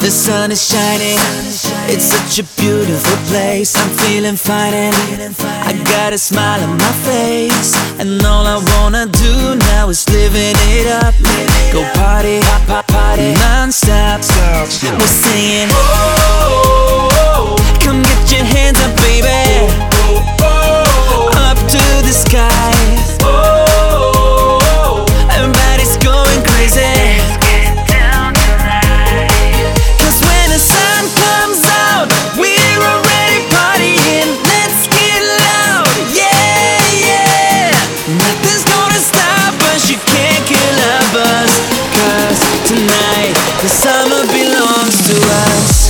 The sun is shining, it's such a beautiful place. I'm feeling fine and I got a smile on my face. And all I wanna do now is living it up. Go party, party, non-stop. We're singing, oh, come get your hands up, baby, up to the sky. Oh, everybody's going crazy. Tonight, the summer belongs to us.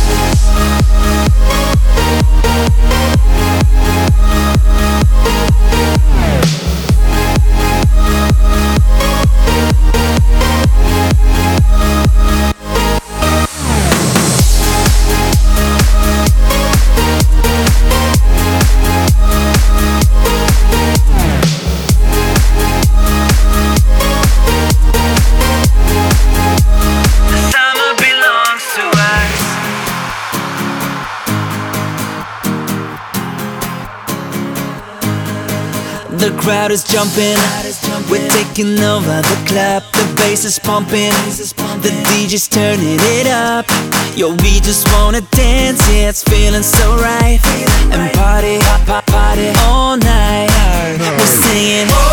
The crowd is jumping, we're taking over the club. The bass is pumping, the DJ's turning it up. Yo, we just wanna dance, yeah, it's feeling so right. And party, party all night. We're singing,